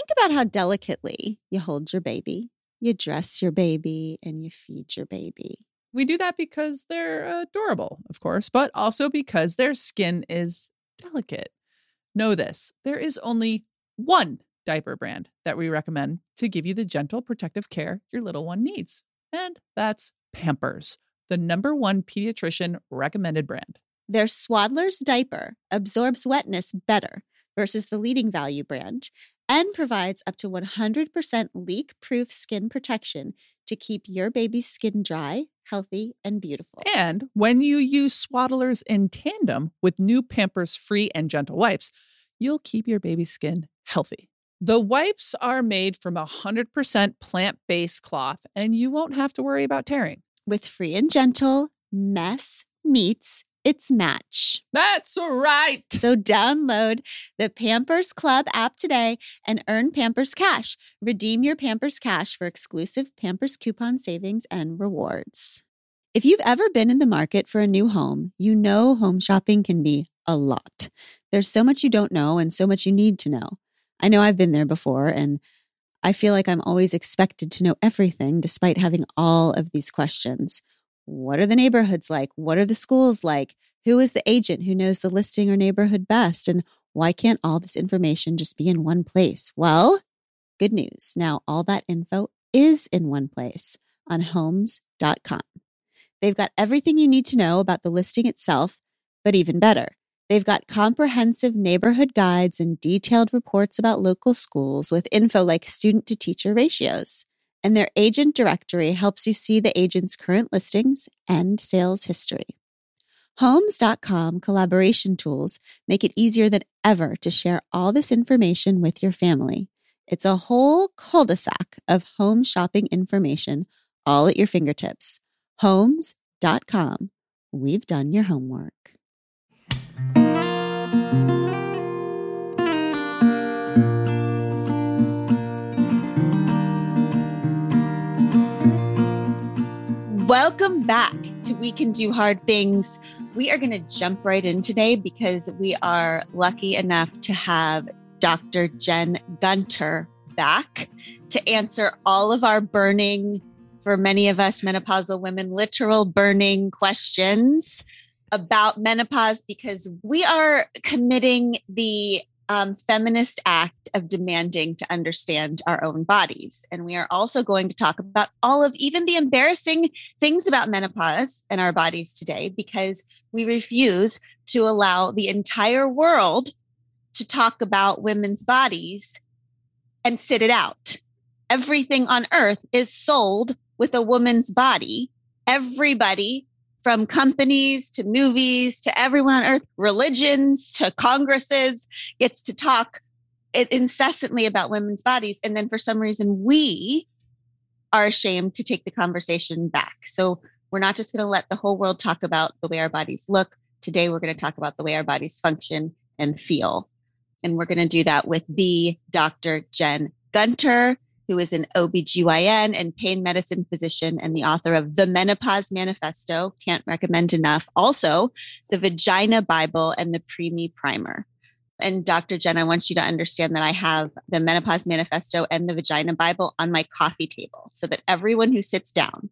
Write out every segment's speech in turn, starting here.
think about how delicately you hold your baby, you dress your baby, and you feed your baby. We do that because they're adorable, of course, but also because their skin is delicate. Know this, there is only one diaper brand that we recommend to give you the gentle protective care your little one needs. And that's Pampers, the #1 pediatrician recommended brand. Their Swaddler's diaper absorbs wetness better versus the leading value brand and provides up to 100% leak-proof skin protection to keep your baby's skin dry, healthy, and beautiful. And when you use Swaddlers in tandem with new Pampers Free and Gentle wipes, you'll keep your baby's skin healthy. The wipes are made from 100% plant-based cloth, and you won't have to worry about tearing. With Free and Gentle, mess meets its match. That's right. So download the Pampers Club app today and earn Pampers Cash. Redeem your Pampers Cash for exclusive Pampers coupon savings and rewards. If you've ever been in the market for a new home, you know home shopping can be a lot. There's so much you don't know and so much you need to know. I know I've been there before, and I feel like I'm always expected to know everything despite having all of these questions. What are the neighborhoods like? What are the schools like? Who is the agent who knows the listing or neighborhood best? And why can't all this information just be in one place? Well, good news. Now all that info is in one place on Homes.com. They've got everything you need to know about the listing itself, but even better, they've got comprehensive neighborhood guides and detailed reports about local schools with info like student-to-teacher ratios. And their agent directory helps you see the agent's current listings and sales history. Homes.com collaboration tools make it easier than ever to share all this information with your family. It's a whole cul-de-sac of home shopping information all at your fingertips. Homes.com. We've done your homework. Welcome back to We Can Do Hard Things. We are going to jump right in today because we are lucky enough to have Dr. Jen Gunter back to answer all of our burning, for many of us menopausal women, literal burning questions about menopause, because we are committing the feminist act of demanding to understand our own bodies. And we are also going to talk about all of even the embarrassing things about menopause and our bodies today, because we refuse to allow the entire world to talk about women's bodies and sit it out. Everything on earth is sold with a woman's body. Everybody, from companies to movies to everyone on earth, religions to congresses, gets to talk incessantly about women's bodies. And then for some reason, we are ashamed to take the conversation back. So we're not just going to let the whole world talk about the way our bodies look. Today, we're going to talk about the way our bodies function and feel. And we're going to do that with the Dr. Jen Gunter, who is an OBGYN and pain medicine physician and the author of The Menopause Manifesto. Can't recommend enough. Also, the Vagina Bible and the Preemie Primer. And Dr. Jen, I want you to understand that I have the Menopause Manifesto and the Vagina Bible on my coffee table so that everyone who sits down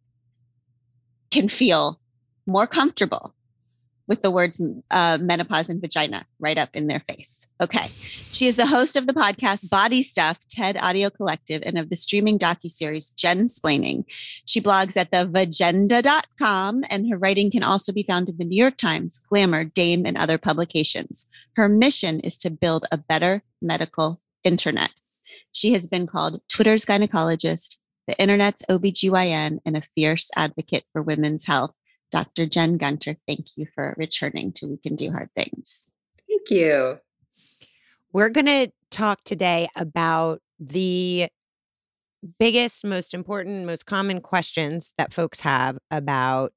can feel more comfortable with the words menopause and vagina right up in their face. Okay. She is the host of the podcast Body Stuff, TED Audio Collective, and of the streaming docuseries Jensplaining. She blogs at thevagenda.com, and her writing can also be found in the New York Times, Glamour, Dame, and other publications. Her mission is to build a better medical internet. She has been called Twitter's gynecologist, the internet's OBGYN, and a fierce advocate for women's health. Dr. Jen Gunter, thank you for returning to We Can Do Hard Things. Thank you. We're going to talk today about the biggest, most important, most common questions that folks have about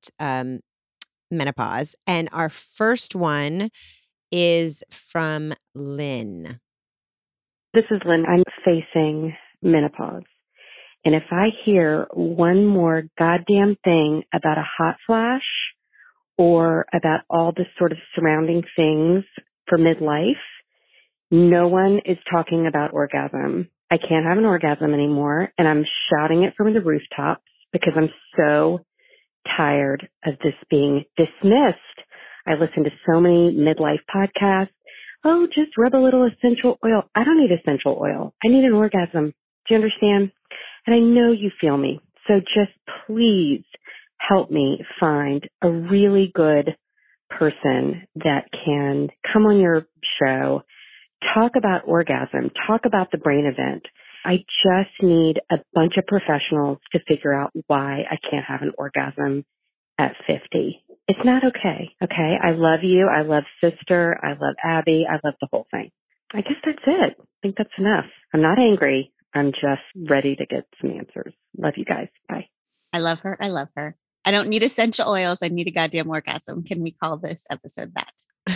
menopause. And our first one is from Lynn. This is Lynn. I'm facing menopause. And if I hear one more goddamn thing about a hot flash or about all the sort of surrounding things for midlife, no one is talking about orgasm. I can't have an orgasm anymore. And I'm shouting it from the rooftops because I'm so tired of this being dismissed. I listen to so many midlife podcasts. Oh, just rub a little essential oil. I don't need essential oil. I need an orgasm. Do you understand? And I know you feel me. So just please help me find a really good person that can come on your show, talk about orgasm, talk about the brain event. I just need a bunch of professionals to figure out why I can't have an orgasm at 50. It's not okay. Okay. I love you. I love Sister. I love Abby. I love the whole thing. I guess that's it. I think that's enough. I'm not angry. I'm just ready to get some answers. Love you guys. Bye. I love her. I love her. I don't need essential oils. I need a goddamn orgasm. Can we call this episode that?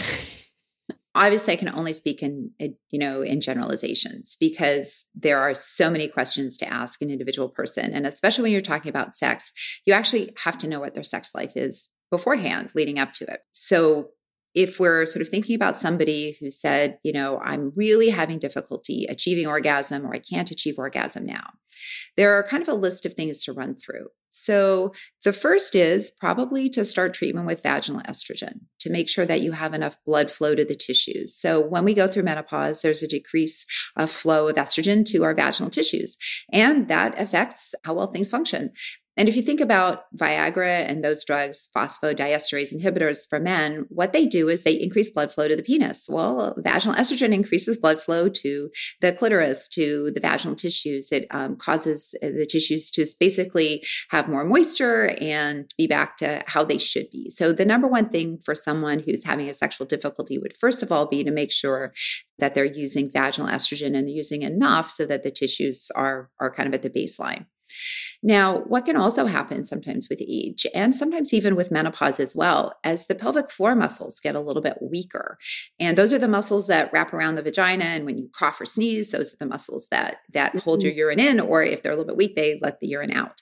Obviously, I can only speak in generalizations because there are so many questions to ask an individual person. And especially when you're talking about sex, you actually have to know what their sex life is beforehand, leading up to it. So if we're sort of thinking about somebody who said, I'm really having difficulty achieving orgasm, or I can't achieve orgasm now, there are kind of a list of things to run through. So the first is probably to start treatment with vaginal estrogen to make sure that you have enough blood flow to the tissues. So when we go through menopause, there's a decrease of flow of estrogen to our vaginal tissues, and that affects how well things function. And if you think about Viagra and those drugs, phosphodiesterase inhibitors for men, what they do is they increase blood flow to the penis. Well, vaginal estrogen increases blood flow to the clitoris, to the vaginal tissues. It causes the tissues to basically have more moisture and be back to how they should be. So the number one thing for someone who's having a sexual difficulty would first of all be to make sure that they're using vaginal estrogen and they're using enough so that the tissues are kind of at the baseline. Now, what can also happen sometimes with age, and sometimes even with menopause as well, as the pelvic floor muscles get a little bit weaker. And those are the muscles that wrap around the vagina. And when you cough or sneeze, those are the muscles that hold your urine in, or if they're a little bit weak, they let the urine out.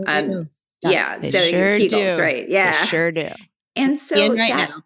Yeah, they so sure Kegels, do. right? Yeah, they sure do. And so now.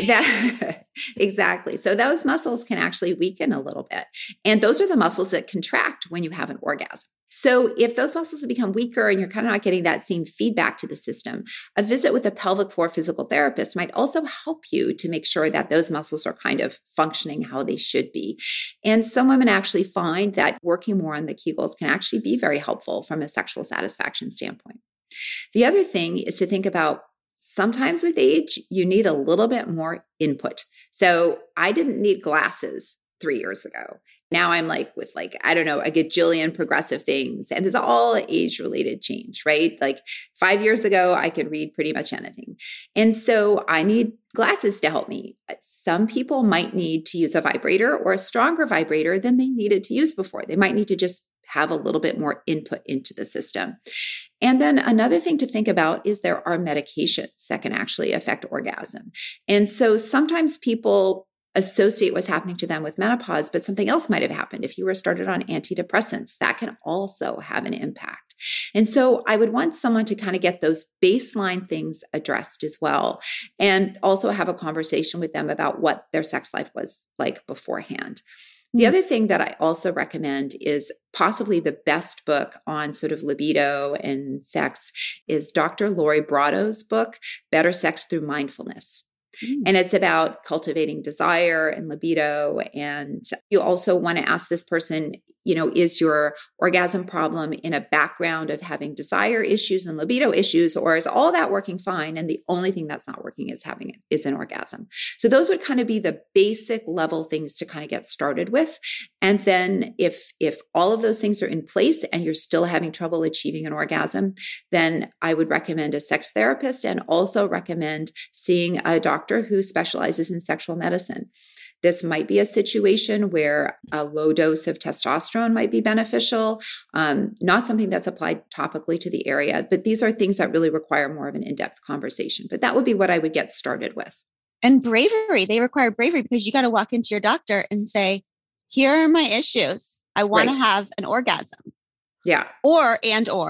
that exactly. So those muscles can actually weaken a little bit. And those are the muscles that contract when you have an orgasm. So if those muscles have become weaker and you're kind of not getting that same feedback to the system, a visit with a pelvic floor physical therapist might also help you to make sure that those muscles are kind of functioning how they should be. And some women actually find that working more on the Kegels can actually be very helpful from a sexual satisfaction standpoint. The other thing is to think about sometimes with age, you need a little bit more input. So I didn't need glasses 3 years ago. Now I'm with a gajillion progressive things. And there's all age-related change, right? 5 years ago, I could read pretty much anything. And so I need glasses to help me. Some people might need to use a vibrator or a stronger vibrator than they needed to use before. They might need to just have a little bit more input into the system. And then another thing to think about is there are medications that can actually affect orgasm. And so sometimes people associate what's happening to them with menopause, but something else might have happened. If you were started on antidepressants, that can also have an impact. And so I would want someone to kind of get those baseline things addressed as well, and also have a conversation with them about what their sex life was like beforehand. The other thing that I also recommend is possibly the best book on sort of libido and sex is Dr. Lori Brado's book, Better Sex Through Mindfulness. And it's about cultivating desire and libido. And you also want to ask this person, is your orgasm problem in a background of having desire issues and libido issues, or is all that working fine? And the only thing that's not working is an orgasm. So those would kind of be the basic level things to kind of get started with. And then if all of those things are in place and you're still having trouble achieving an orgasm, then I would recommend a sex therapist and also recommend seeing a doctor who specializes in sexual medicine. This might be a situation where a low dose of testosterone might be beneficial, not something that's applied topically to the area, but these are things that really require more of an in-depth conversation. But that would be what I would get started with. And bravery. They require bravery because you got to walk into your doctor and say, here are my issues. I want to have an orgasm. Yeah. Or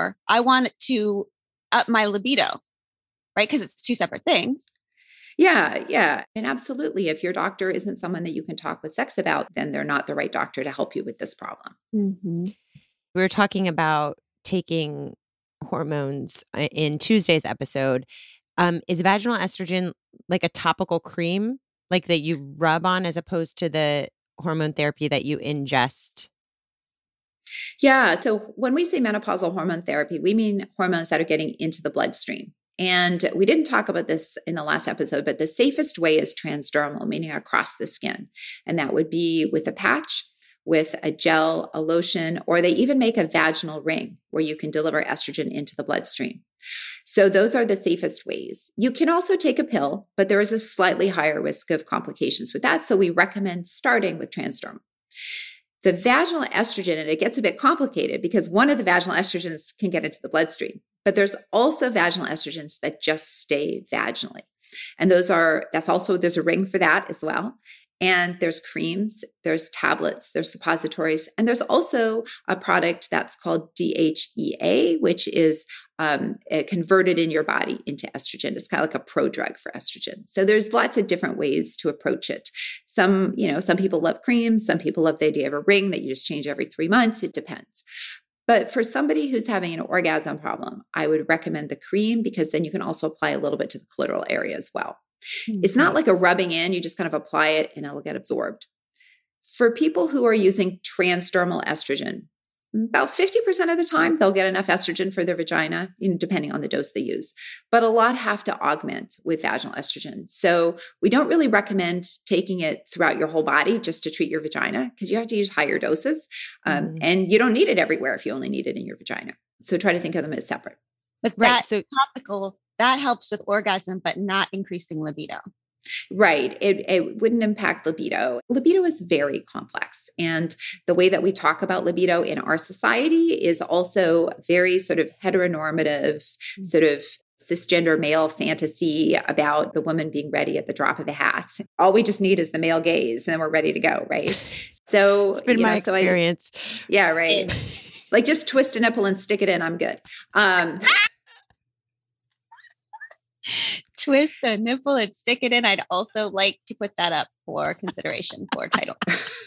I want it to up my libido, right? Because it's two separate things. Yeah. And absolutely. If your doctor isn't someone that you can talk with sex about, then they're not the right doctor to help you with this problem. Mm-hmm. we were talking about taking hormones in Tuesday's episode. Is vaginal estrogen like a topical cream, like that you rub on, as opposed to the hormone therapy that you ingest? Yeah. So when we say menopausal hormone therapy, we mean hormones that are getting into the bloodstream. And we didn't talk about this in the last episode, but the safest way is transdermal, meaning across the skin. And that would be with a patch, with a gel, a lotion, or they even make a vaginal ring where you can deliver estrogen into the bloodstream. So those are the safest ways. You can also take a pill, but there is a slightly higher risk of complications with that. So we recommend starting with transdermal. The vaginal estrogen, and it gets a bit complicated because one of the vaginal estrogens can get into the bloodstream, but there's also vaginal estrogens that just stay vaginally. And there's a ring for that as well. And there's creams, there's tablets, there's suppositories, and there's also a product that's called DHEA, which is converted in your body into estrogen. It's kind of like a prodrug for estrogen. So there's lots of different ways to approach it. Some people love creams. Some people love the idea of a ring that you just change every 3 months. It depends. But for somebody who's having an orgasm problem, I would recommend the cream because then you can also apply a little bit to the clitoral area as well. It's not like a rubbing in. You just kind of apply it and it'll get absorbed. For people who are using transdermal estrogen, about 50% of the time, they'll get enough estrogen for their vagina, depending on the dose they use. But a lot have to augment with vaginal estrogen. So we don't really recommend taking it throughout your whole body just to treat your vagina because you have to use higher doses. And you don't need it everywhere if you only need it in your vagina. So try to think of them as separate. But that topical, that helps with orgasm, but not increasing libido. Right. It wouldn't impact libido. Libido is very complex. And the way that we talk about libido in our society is also very sort of heteronormative, sort of cisgender male fantasy about the woman being ready at the drop of a hat. All we just need is the male gaze and then we're ready to go. Right. So it's been my experience. Yeah. Right. Like just twist a nipple and stick it in. I'm good. Twist a nipple and stick it in. I'd also like to put that up for consideration for a title.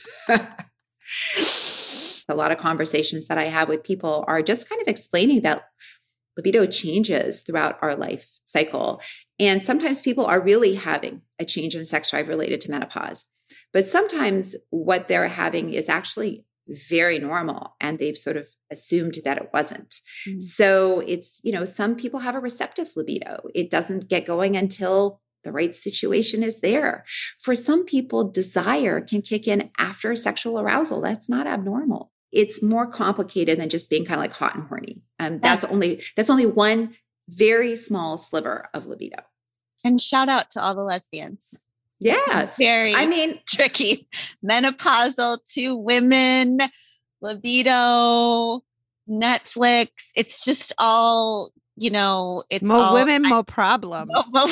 A lot of conversations that I have with people are just kind of explaining that libido changes throughout our life cycle. And sometimes people are really having a change in sex drive related to menopause. But sometimes what they're having is actually very normal and they've sort of assumed that it wasn't. So it's, some people have a receptive libido. It doesn't get going until the right situation is there. For some people, desire can kick in after sexual arousal. That's not abnormal. It's more complicated than just being kind of like hot and horny. That's only one very small sliver of libido. And shout out to all the lesbians. Yes. Very tricky. Menopausal, 2 women, libido, Netflix. It's just all, it's more all women, more problems.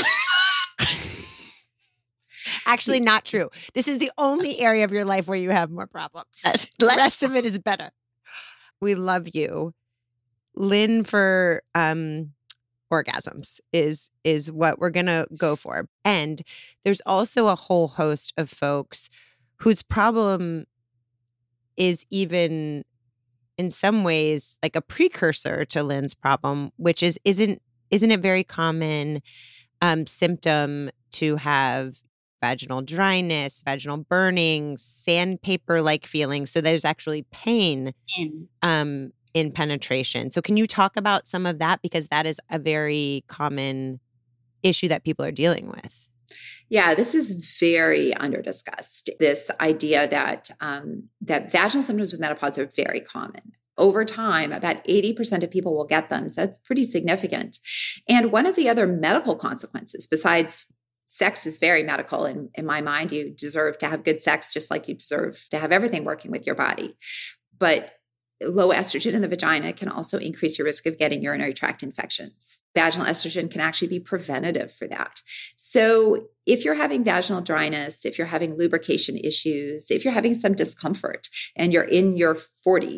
Actually, not true. This is the only area of your life where you have more problems. The rest of it is better. We love you. Lynn for orgasms is what we're going to go for. And there's also a whole host of folks whose problem is even in some ways like a precursor to Lynn's problem, which isn't it very common symptom to have vaginal dryness, vaginal burning, sandpaper-like feelings. So there's actually pain in penetration. So can you talk about some of that? Because that is a very common issue that people are dealing with. Yeah, this is very under-discussed. This idea that vaginal symptoms with menopause are very common. Over time, about 80% of people will get them. So that's pretty significant. And one of the other medical consequences, besides sex is very medical in my mind, you deserve to have good sex just like you deserve to have everything working with your body. But low estrogen in the vagina can also increase your risk of getting urinary tract infections. Vaginal estrogen can actually be preventative for that. So if you're having vaginal dryness, if you're having lubrication issues, if you're having some discomfort and you're in your 40s,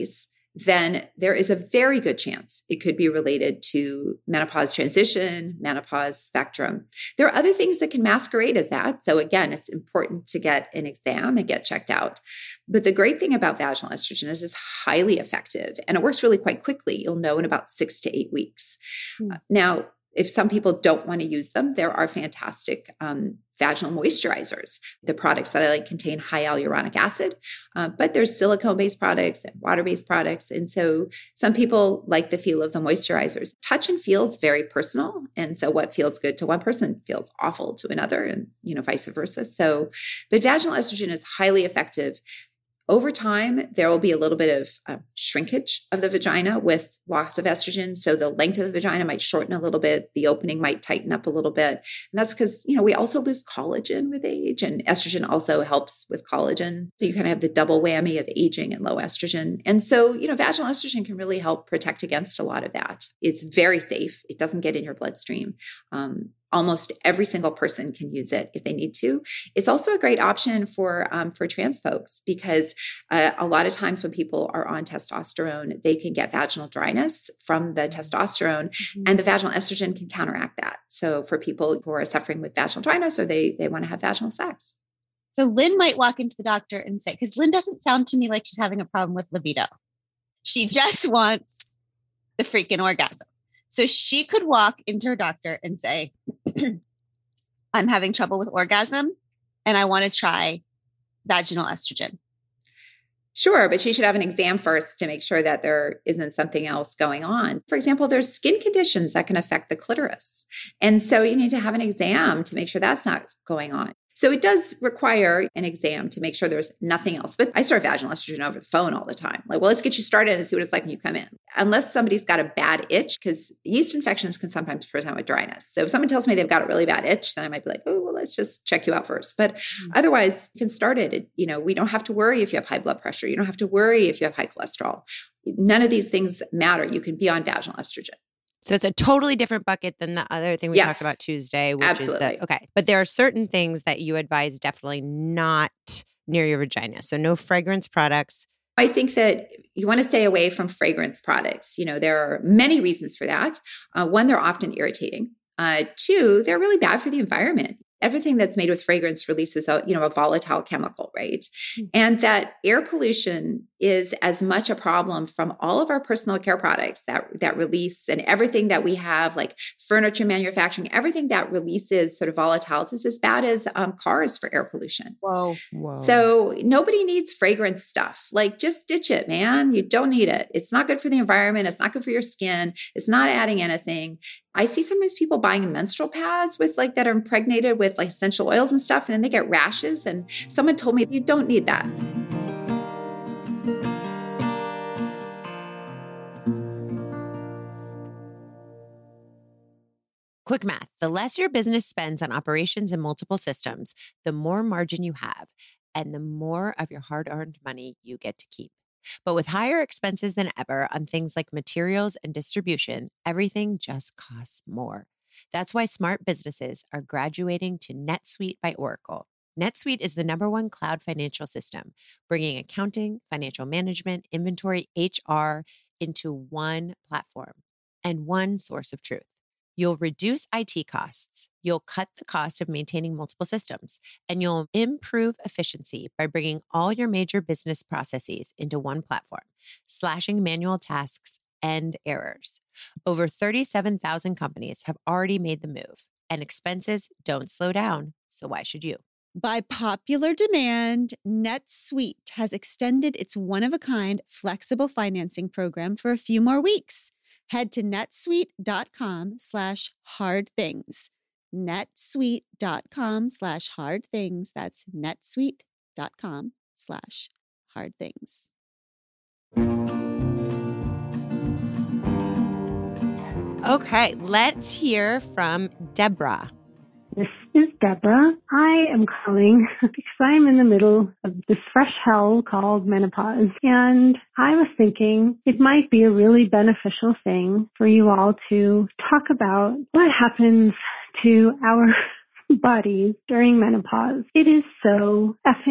then there is a very good chance it could be related to menopause transition, menopause spectrum. There are other things that can masquerade as that. So again, it's important to get an exam and get checked out. But the great thing about vaginal estrogen is it's highly effective and it works really quite quickly. You'll know in about 6 to 8 weeks. Now, if some people don't want to use them, there are fantastic vaginal moisturizers. The products that I like contain high hyaluronic acid, but there's silicone-based products and water-based products. And so some people like the feel of the moisturizers. Touch and feel is very personal. And so what feels good to one person feels awful to another and, vice versa. So, but vaginal estrogen is highly effective. Over time, there will be a little bit of shrinkage of the vagina with lots of estrogen. So the length of the vagina might shorten a little bit. The opening might tighten up a little bit. And that's because, we also lose collagen with age, and estrogen also helps with collagen. So you kind of have the double whammy of aging and low estrogen. And so, vaginal estrogen can really help protect against a lot of that. It's very safe. It doesn't get in your bloodstream. Almost every single person can use it if they need to. It's also a great option for trans folks because a lot of times when people are on testosterone, they can get vaginal dryness from the testosterone, and the vaginal estrogen can counteract that. So for people who are suffering with vaginal dryness or they want to have vaginal sex. So Lynn might walk into the doctor and say, because Lynn doesn't sound to me like she's having a problem with libido. She just wants the freaking orgasm. So she could walk into her doctor and say, I'm having trouble with orgasm and I want to try vaginal estrogen. Sure, but she should have an exam first to make sure that there isn't something else going on. For example, there's skin conditions that can affect the clitoris. And so you need to have an exam to make sure that's not going on. So it does require an exam to make sure there's nothing else. But I start vaginal estrogen over the phone all the time. Like, well, let's get you started and see what it's like when you come in. Unless somebody's got a bad itch, because yeast infections can sometimes present with dryness. So if someone tells me they've got a really bad itch, then I might be like, oh, well, let's just check you out first. But otherwise, you can start it. We don't have to worry if you have high blood pressure. You don't have to worry if you have high cholesterol. None of these things matter. You can be on vaginal estrogen. So it's a totally different bucket than the other thing we talked about Tuesday, which is okay. But there are certain things that you advise definitely not near your vagina. So no fragrance products. I think that you want to stay away from fragrance products. There are many reasons for that. One, they're often irritating. Two, they're really bad for the environment. Everything that's made with fragrance releases a volatile chemical, right? And that air pollution is as much a problem from all of our personal care products that release, and everything that we have, like furniture manufacturing, everything that releases sort of volatiles is as bad as cars for air pollution. Whoa. So nobody needs fragrance stuff. Like, just ditch it, man. You don't need it. It's not good for the environment. It's not good for your skin. It's not adding anything. I see sometimes people buying menstrual pads that are impregnated with essential oils and stuff, and then they get rashes. And someone told me, you don't need that. Quick math. The less your business spends on operations and multiple systems, the more margin you have and the more of your hard-earned money you get to keep. But with higher expenses than ever on things like materials and distribution, everything just costs more. That's why smart businesses are graduating to NetSuite by Oracle. NetSuite is the #1 cloud financial system, bringing accounting, financial management, inventory, HR into one platform and one source of truth. You'll reduce IT costs, you'll cut the cost of maintaining multiple systems, and you'll improve efficiency by bringing all your major business processes into one platform, slashing manual tasks and errors. Over 37,000 companies have already made the move, and expenses don't slow down, so why should you? By popular demand, NetSuite has extended its one-of-a-kind flexible financing program for a few more weeks. Head to netsuite.com/hardthings. netsuite.com/hardthings. That's netsuite.com/hardthings. Okay, let's hear from Deborah. This is Deborah. I am calling because I'm in the middle of this fresh hell called menopause. And I was thinking it might be a really beneficial thing for you all to talk about what happens to our bodies during menopause. It is so effing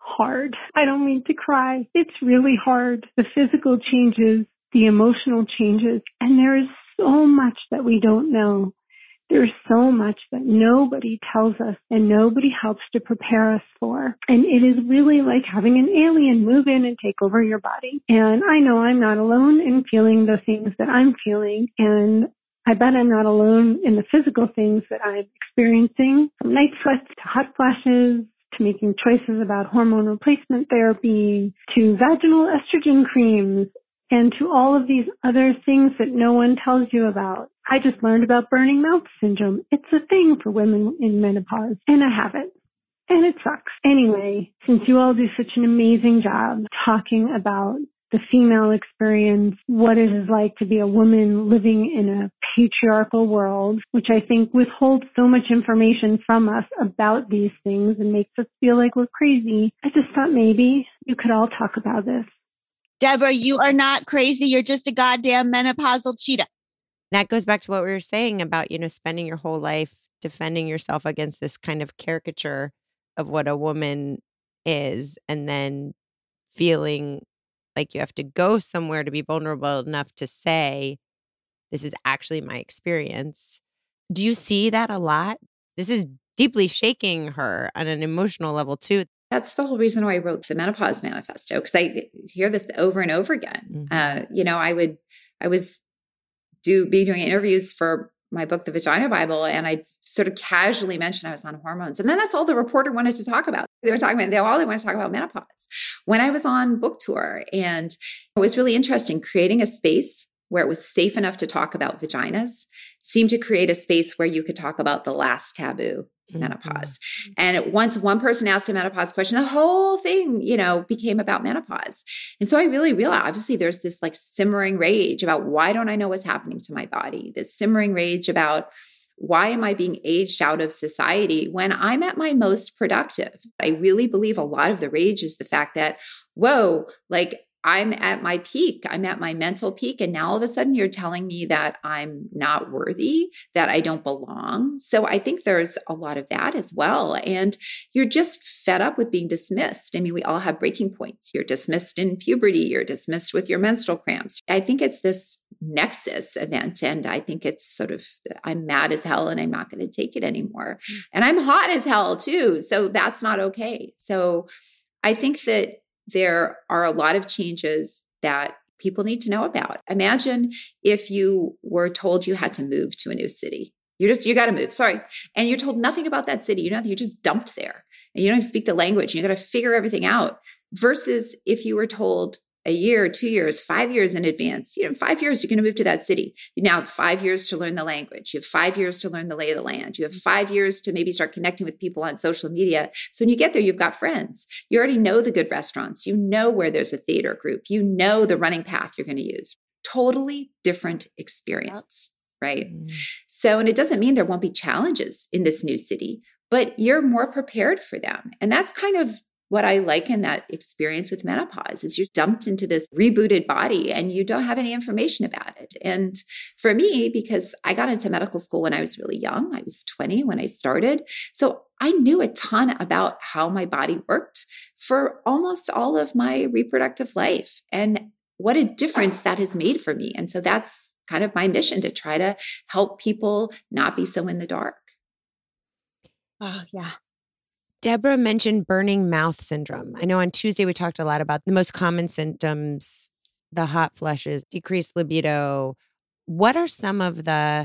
hard. I don't mean to cry. It's really hard. The physical changes, the emotional changes, and there is so much that we don't know. There's so much that nobody tells us and nobody helps to prepare us for. And it is really like having an alien move in and take over your body. And I know I'm not alone in feeling the things that I'm feeling. And I bet I'm not alone in the physical things that I'm experiencing, from night sweats to hot flashes, to making choices about hormone replacement therapy, to vaginal estrogen creams, and to all of these other things that no one tells you about. I just learned about burning mouth syndrome. It's a thing for women in menopause, and I have it. And it sucks. Anyway, since you all do such an amazing job talking about the female experience, what it is like to be a woman living in a patriarchal world, which I think withholds so much information from us about these things and makes us feel like we're crazy, I just thought maybe you could all talk about this. Deborah, you are not crazy. You're just a goddamn menopausal cheetah. That goes back to what we were saying about, spending your whole life defending yourself against this kind of caricature of what a woman is, and then feeling like you have to go somewhere to be vulnerable enough to say, this is actually my experience. Do you see that a lot? This is deeply shaking her on an emotional level too. That's the whole reason why I wrote the Menopause Manifesto, because I hear this over and over again. Mm-hmm. I was doing interviews for my book, The Vagina Bible, and I sort of casually mentioned I was on hormones. And then that's all the reporter wanted to talk about. They wanted to talk about menopause. When I was on book tour, and it was really interesting, creating a space where it was safe enough to talk about vaginas seemed to create a space where you could talk about the last taboo, menopause. And once one person asked a menopause question, the whole thing, became about menopause. And so I really realized, obviously there's this like simmering rage about why don't I know what's happening to my body? This simmering rage about why am I being aged out of society when I'm at my most productive? I really believe a lot of the rage is the fact that, whoa, like I'm at my peak. I'm at my mental peak. And now all of a sudden you're telling me that I'm not worthy, that I don't belong. So I think there's a lot of that as well. And you're just fed up with being dismissed. I mean, we all have breaking points. You're dismissed in puberty. You're dismissed with your menstrual cramps. I think it's this nexus event. And I think it's sort of, I'm mad as hell and I'm not going to take it anymore. And I'm hot as hell too. So that's not okay. So I think that there are a lot of changes that people need to know about. Imagine if you were told you had to move to a new city. You got to move, sorry. And you're told nothing about that city. You're just dumped there. And you don't even speak the language. You got to figure everything out. Versus if you were told a year, 2 years, 5 years in advance, 5 years, you're going to move to that city. You now have 5 years to learn the language. You have 5 years to learn the lay of the land. You have 5 years to maybe start connecting with people on social media. So when you get there, you've got friends. You already know the good restaurants. You know where there's a theater group. You know the running path you're going to use. Totally different experience, right? So, and it doesn't mean there won't be challenges in this new city, but you're more prepared for them. And that's kind of what I like in that experience with menopause is you're dumped into this rebooted body and you don't have any information about it. And for me, because I got into medical school when I was really young, I was 20 when I started. So I knew a ton about how my body worked for almost all of my reproductive life and what a difference that has made for me. And so that's kind of my mission, to try to help people not be so in the dark. Oh, yeah. Deborah mentioned burning mouth syndrome. I know on Tuesday we talked a lot about the most common symptoms, the hot flushes, decreased libido. What are some of the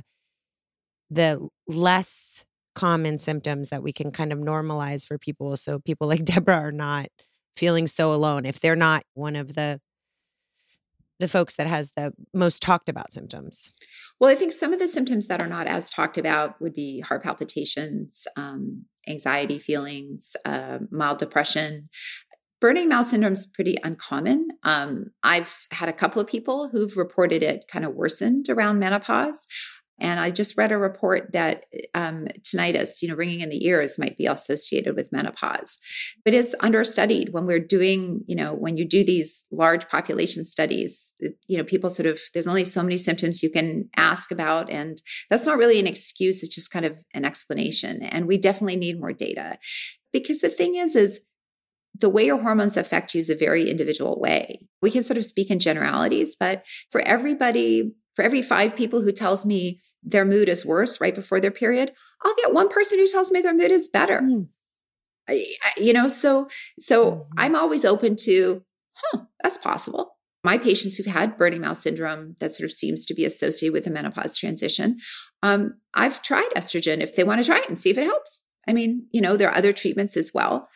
less common symptoms that we can kind of normalize for people so people like Deborah are not feeling so alone if they're not one of the folks that has the most talked about symptoms? Well, I think some of the symptoms that are not as talked about would be heart palpitations, anxiety feelings, mild depression. Burning mouth syndrome is pretty uncommon. I've had a couple of people who've reported it kind of worsened around menopause. And I just read a report that tinnitus, ringing in the ears, might be associated with menopause. It is understudied when we're doing, when you do these large population studies, people sort of, there's only so many symptoms you can ask about. And that's not really an excuse. It's just kind of an explanation. And we definitely need more data. Because the thing is the way your hormones affect you is a very individual way. We can sort of speak in generalities, but for everybody, for every 5 people who tells me their mood is worse right before their period, I'll get one person who tells me their mood is better. So I'm always open to, that's possible. My patients who've had Burning Mouth syndrome that sort of seems to be associated with the menopause transition, I've tried estrogen if they want to try it and see if it helps. I mean, there are other treatments as well.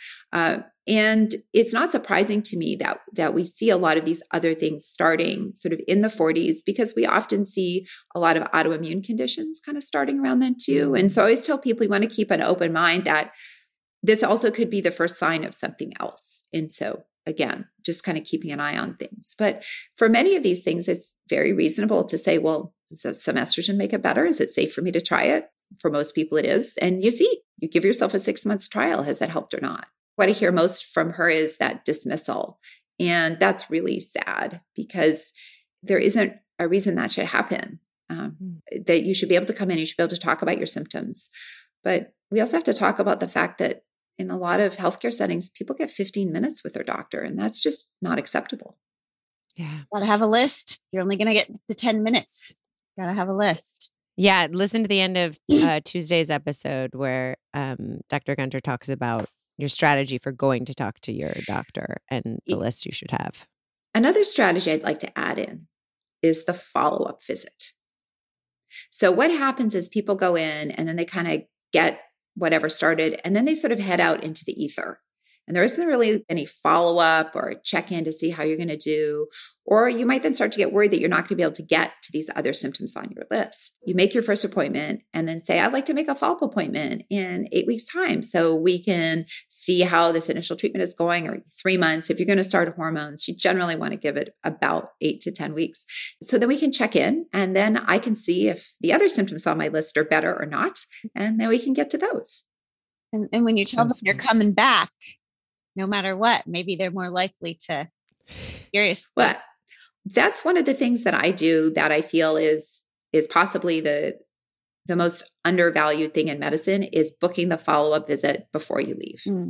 And it's not surprising to me that we see a lot of these other things starting sort of in the 40s, because we often see a lot of autoimmune conditions kind of starting around then too. And so I always tell people you want to keep an open mind that this also could be the first sign of something else. And so again, just kind of keeping an eye on things. But for many of these things, it's very reasonable to say, well, does some estrogen make it better? Is it safe for me to try it? For most people, it is. And you give yourself a 6 months trial. Has that helped or not? What I hear most from her is that dismissal. And that's really sad, because there isn't a reason that should happen. That you should be able to come in, you should be able to talk about your symptoms. But we also have to talk about the fact that in a lot of healthcare settings, people get 15 minutes with their doctor, and that's just not acceptable. Yeah. Gotta have a list. You're only going to get the 10 minutes. Gotta have a list. Yeah. Listen to the end of Tuesday's episode where Dr. Gunter talks about your strategy for going to talk to your doctor and the list you should have. Another strategy I'd like to add in is the follow-up visit. So what happens is people go in and then they kind of get whatever started, and then they sort of head out into the ether. And there isn't really any follow-up or check-in to see how you're going to do. Or you might then start to get worried that you're not going to be able to get to these other symptoms on your list. You make your first appointment and then say, I'd like to make a follow-up appointment in 8 weeks' time so we can see how this initial treatment is going, or 3 months. If you're going to start hormones, you generally want to give it about 8 to 10 weeks. So then we can check in, and then I can see if the other symptoms on my list are better or not. And then we can get to those. And when you tell them you're coming back, no matter what, maybe they're more likely to curious. Well, that's one of the things that I do that I feel is possibly the most undervalued thing in medicine is booking the follow-up visit before you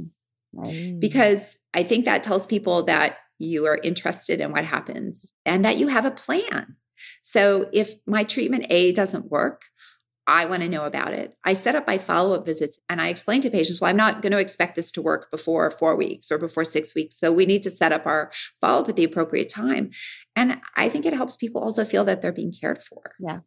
leave. Because I think that tells people that you are interested in what happens and that you have a plan. So if my treatment A doesn't work, I want to know about it. I set up my follow-up visits and I explain to patients, well, I'm not going to expect this to work before 4 weeks or before 6 weeks. So we need to set up our follow-up at the appropriate time. And I think it helps people also feel that they're being cared for. Yeah.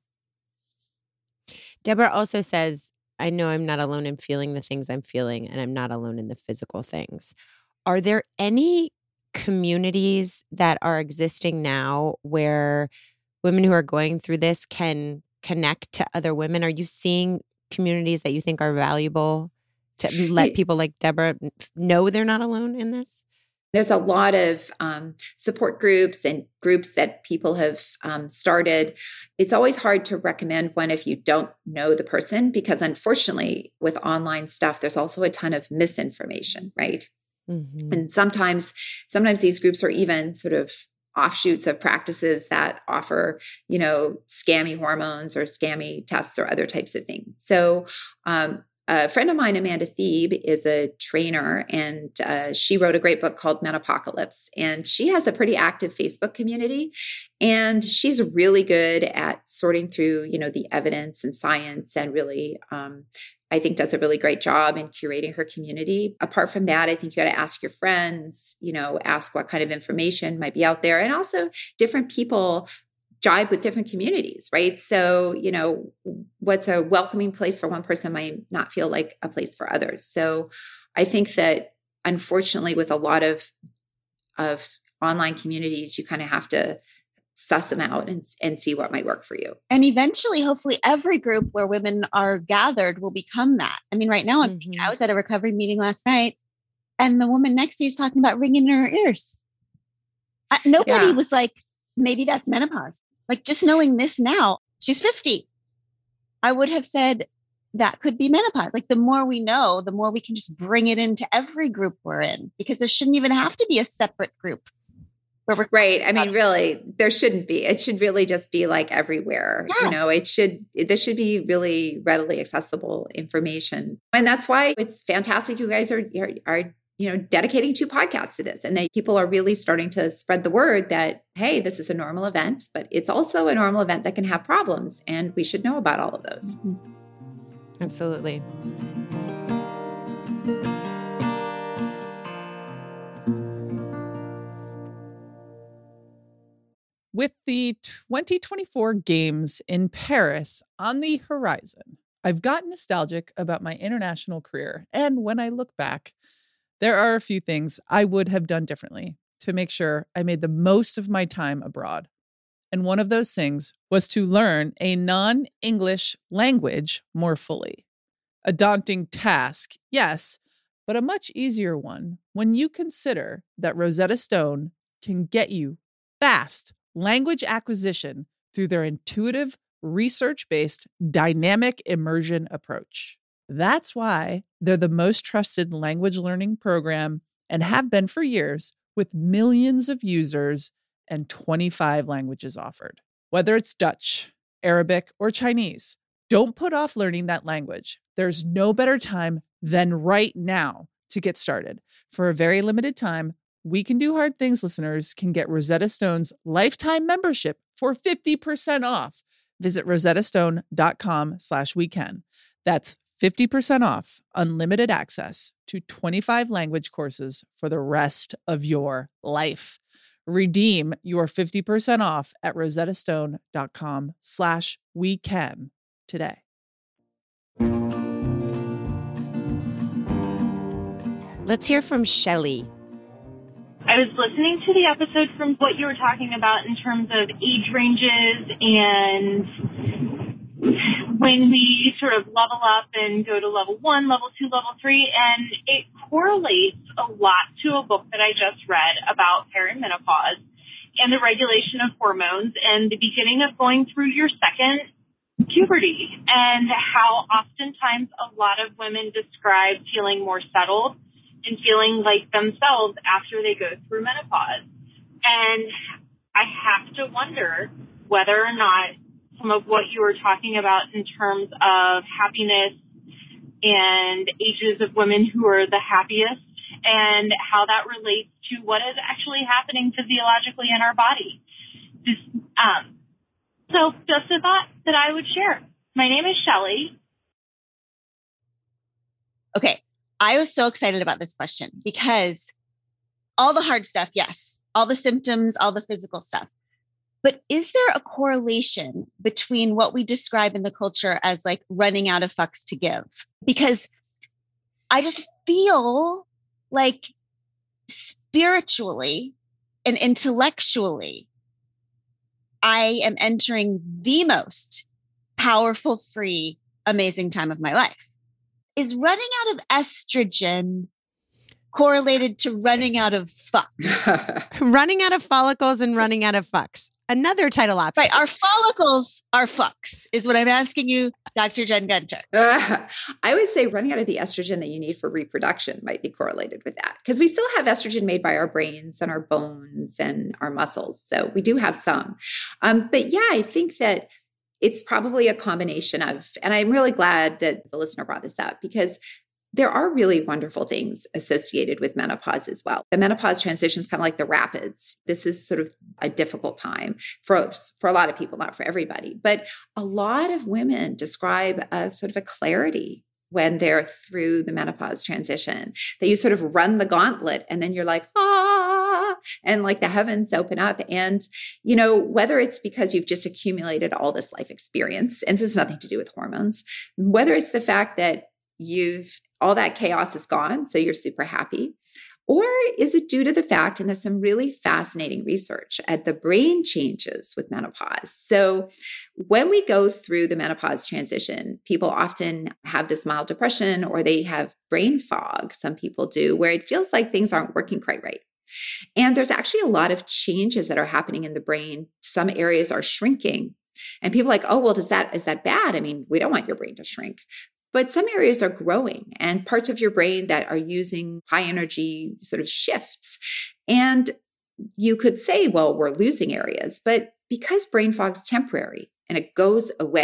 Deborah also says, I know I'm not alone in feeling the things I'm feeling, and I'm not alone in the physical things. Are there any communities that are existing now where women who are going through this can connect to other women? Are you seeing communities that you think are valuable to let people like Deborah know they're not alone in this? There's a lot of support groups and groups that people have started. It's always hard to recommend one if you don't know the person, because unfortunately with online stuff, there's also a ton of misinformation, right? Mm-hmm. And sometimes these groups are even sort of offshoots of practices that offer, scammy hormones or scammy tests or other types of things. So a friend of mine, Amanda Thebe, is a trainer, and she wrote a great book called Menopocalypse. And she has a pretty active Facebook community. And she's really good at sorting through, the evidence and science, and really I think does a really great job in curating her community. Apart from that, I think you got to ask your friends, ask what kind of information might be out there. And also different people jibe with different communities, right? So, what's a welcoming place for one person might not feel like a place for others. So I think that unfortunately with a lot of online communities, you kind of have to suss them out and see what might work for you. And eventually, hopefully every group where women are gathered will become that. I mean, right now I was at a recovery meeting last night, and the woman next to you is talking about ringing in her ears. Nobody was like, maybe that's menopause. Like, just knowing this now, she's 50. I would have said that could be menopause. Like, the more we know, the more we can just bring it into every group we're in, because there shouldn't even have to be a separate group. Right. I mean, really, there shouldn't be. It should really just be like everywhere. Yeah. This should be really readily accessible information. And that's why it's fantastic you guys are dedicating 2 podcasts to this. And that people are really starting to spread the word that, hey, this is a normal event, but it's also a normal event that can have problems. And we should know about all of those. Absolutely. With the 2024 Games in Paris on the horizon, I've gotten nostalgic about my international career. And when I look back, there are a few things I would have done differently to make sure I made the most of my time abroad. And one of those things was to learn a non-English language more fully. A daunting task, yes, but a much easier one when you consider that Rosetta Stone can get you fast language acquisition through their intuitive, research-based, dynamic immersion approach. That's why they're the most trusted language learning program and have been for years, with millions of users and 25 languages offered. Whether it's Dutch, Arabic, or Chinese, don't put off learning that language. There's no better time than right now to get started. For a very limited time, We Can Do Hard Things listeners can get Rosetta Stone's lifetime membership for 50% off. Visit rosettastone.com/weekend. That's 50% off unlimited access to 25 language courses for the rest of your life. Redeem your 50% off at rosettastone.com/weekend today. Let's hear from Shelly. I was listening to the episode from what you were talking about in terms of age ranges and when we sort of level up and go to level 1, level 2, level 3, and it correlates a lot to a book that I just read about perimenopause and the regulation of hormones and the beginning of going through your second puberty, and how oftentimes a lot of women describe feeling more settled and feeling like themselves after they go through menopause. And I have to wonder whether or not some of what you were talking about in terms of happiness and ages of women who are the happiest and how that relates to what is actually happening physiologically in our body. So just a thought that I would share. My name is Shelly. Okay. I was so excited about this question because all the hard stuff, yes, all the symptoms, all the physical stuff. But is there a correlation between what we describe in the culture as like running out of fucks to give? Because I just feel like spiritually and intellectually, I am entering the most powerful, free, amazing time of my life. Is running out of estrogen correlated to running out of fucks? Running out of follicles and running out of fucks. Another title option. Right. Our follicles are fucks is what I'm asking you, Dr. Jen Gunter. I would say running out of the estrogen that you need for reproduction might be correlated with that, because we still have estrogen made by our brains and our bones and our muscles. So we do have some. But yeah, I think that it's probably a combination of, and I'm really glad that the listener brought this up, because there are really wonderful things associated with menopause as well. The menopause transition is kind of like the rapids. This is sort of a difficult time for a lot of people, not for everybody. But a lot of women describe a sort of a clarity when they're through the menopause transition, that you sort of run the gauntlet and then you're like, and like the heavens open up. And, whether it's because you've just accumulated all this life experience, and so it's nothing to do with hormones, whether it's the fact that all that chaos is gone, so you're super happy, or is it due to the fact, and there's some really fascinating research at the brain changes with menopause. So when we go through the menopause transition, people often have this mild depression, or they have brain fog. Some people do, where it feels like things aren't working quite right. And there's actually a lot of changes that are happening in the brain. Some areas are shrinking, and people are like, oh, well, is that bad? I mean, we don't want your brain to shrink. But some areas are growing, and parts of your brain that are using high energy sort of shifts. And you could say, well, we're losing areas, but because brain fog's temporary and it goes away,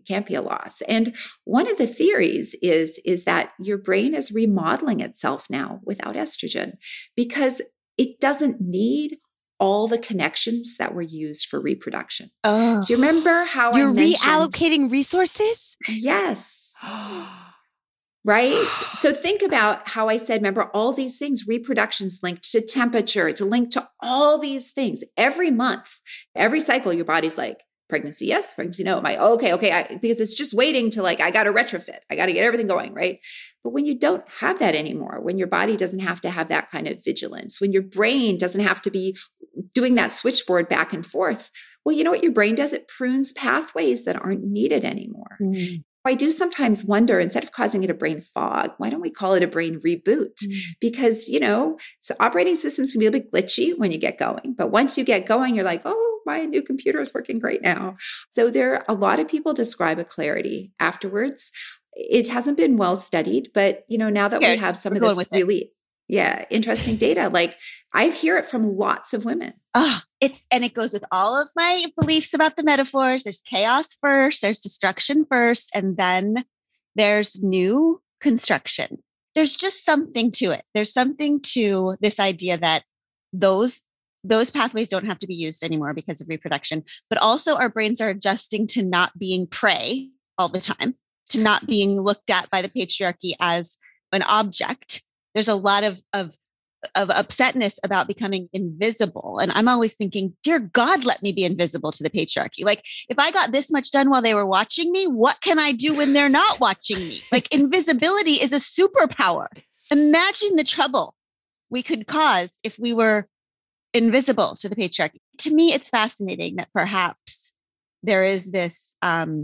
It can't be a loss. And one of the theories is that your brain is remodeling itself now without estrogen because it doesn't need all the connections that were used for reproduction. Oh. Do you remember how You're I mentioned— reallocating resources? Yes. Right? So think about how I said, remember all these things, reproduction's linked to temperature. It's linked to all these things. Every month, every cycle, your body's like, pregnancy, yes, pregnancy, no. Am I, okay. Because it's just waiting to I got to retrofit. I got to get everything going, right? But when you don't have that anymore, when your body doesn't have to have that kind of vigilance, when your brain doesn't have to be doing that switchboard back and forth, well, you know what your brain does? It prunes pathways that aren't needed anymore. Mm. I do sometimes wonder, instead of causing it a brain fog, why don't we call it a brain reboot? Because, so operating systems can be a bit glitchy when you get going. But once you get going, you're like, oh, my new computer is working great now. So a lot of people describe a clarity afterwards. It hasn't been well studied, but, now that we have some of this really interesting data, I hear it from lots of women. It goes with all of my beliefs about the metaphors. There's chaos first, there's destruction first, and then there's new construction. There's just something to it. There's something to this idea that those pathways don't have to be used anymore because of reproduction, but also our brains are adjusting to not being prey all the time, to not being looked at by the patriarchy as an object. There's a lot of upsetness about becoming invisible. And I'm always thinking, dear God, let me be invisible to the patriarchy. If I got this much done while they were watching me, what can I do when they're not watching me? Invisibility is a superpower. Imagine the trouble we could cause if we were invisible to the patriarchy. To me, it's fascinating that perhaps there is this,